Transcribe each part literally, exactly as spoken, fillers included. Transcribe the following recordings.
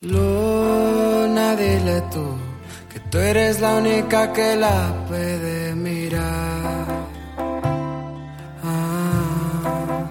Luna, dile tú que tú eres la única que la puede mirar. Ah.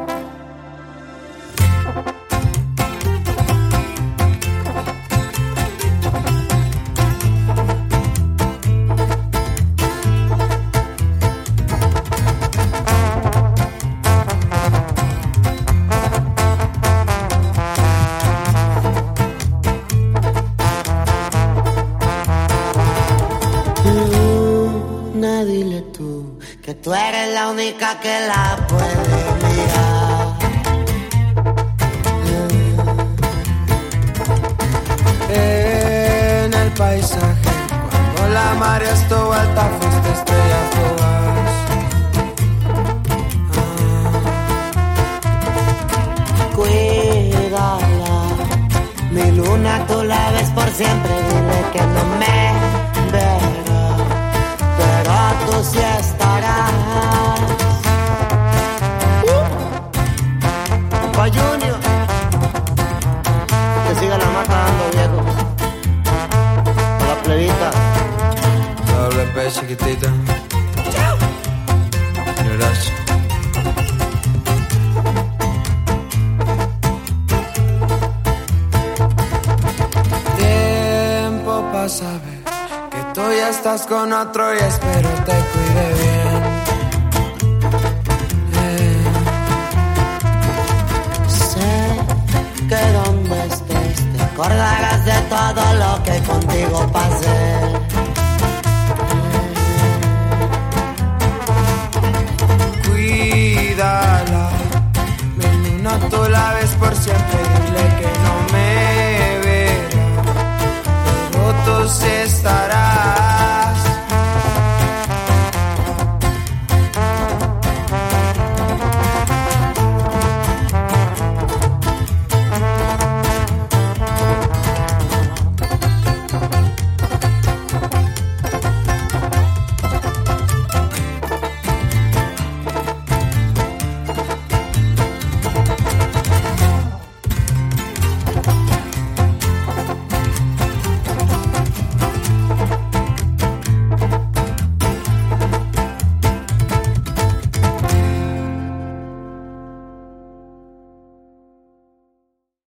Dile tú que tú eres la única que la puede mirar. En el paisaje, cuando la marea estuvo alta, fuiste estrella fugaz. Ah. Cuídala, mi luna tú la ves por siempre. Dile que no me verá, pero tú sí estarás. Uh. Pa' Junior, que siga la mata dando, viejo. A la plebita. Doble P, chiquitita. Chao. Gracias. Tiempo pasa, ve que tú ya estás con otro y espero te cuide bien. Eh. Sé que donde estés te acordarás de todo lo que contigo pasé.